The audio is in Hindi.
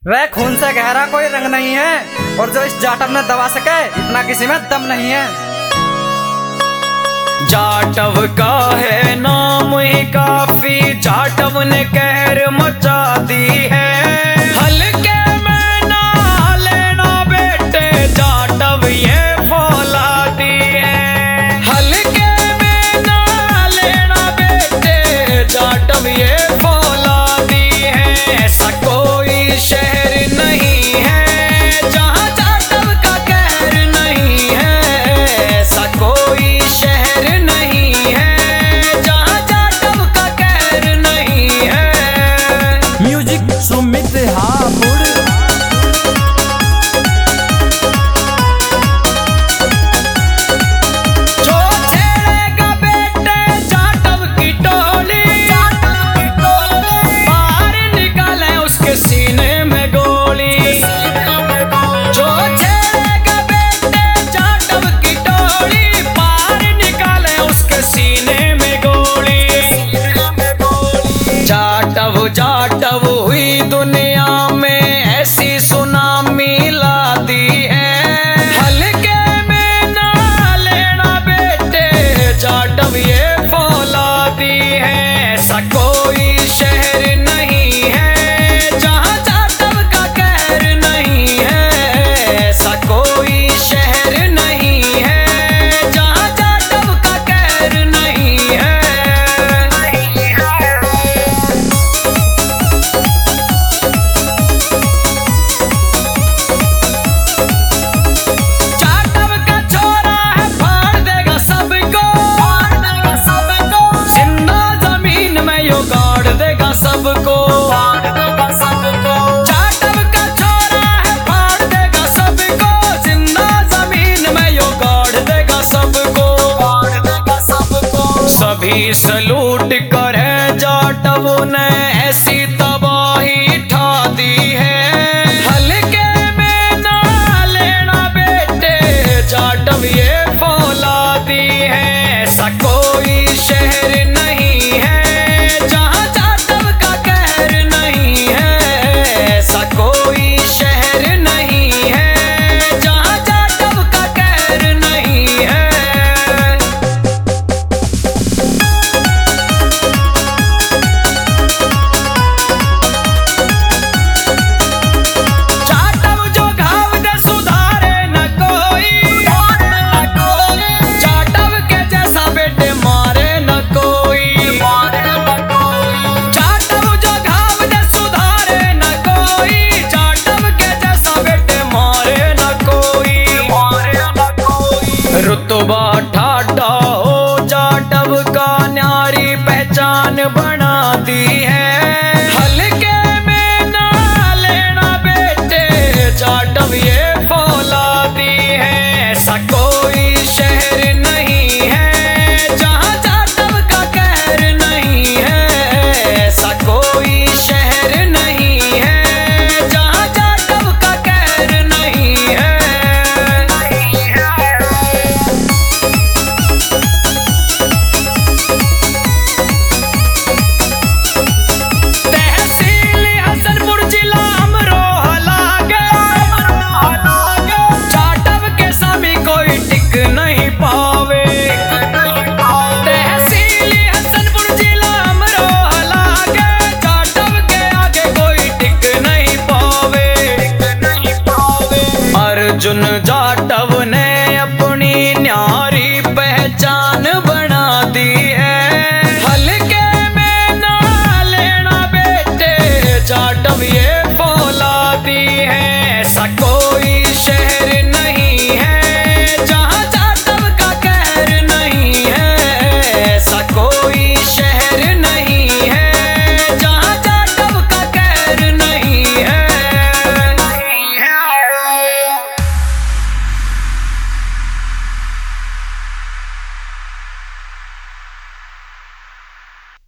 वह खून से गहरा कोई रंग नहीं है, और जो इस जाटव ने दबा सके इतना किसी में दम नहीं है। जाटव का है नाम ही काफी, जाटव ने कहर मचा दी है। हल्के में ना लेना बेटे, जाटव ये फौलादी है। हल्के में ना लेना बेटे, जाटव ये फौलादी है। ऐसा कोई शहर नहीं है जहाँ जाटव का कहर नहीं है। ऐसा कोई शहर नहीं है जहाँ जाटव का कहर नहीं है। म्यूजिक सुमित हापुड़। जो छेड़ेगा बेटे जाटव की टोली, बाहर निकाले उसके सीने में गोली। जो छेड़ेगा बेटे जाटव की टोली, बाहर निकाले उसके सीने में गोली। जाटव जाटव हुई दुनिया में ऐसी सुनामी ला दी है। हल्के में ना लेना बेटे, जाटव ये फौलादी है। ऐसा कोई शहर नहीं है जहाँ जाटव का कहर नहीं है। ऐसा कोई शहर नहीं है जहाँ जाटव का कहर नहीं है। जाटव का छोरा है, फाड़ देगा सबको। जिंदा जमीन में यो गाड़ देगा सबको। जाटव का छोरा है, फाड़ देगा सबको। जिंदा जमीन में यो गाड़ देगा सबको। सभी सलूट करे जाटव ने ऐसी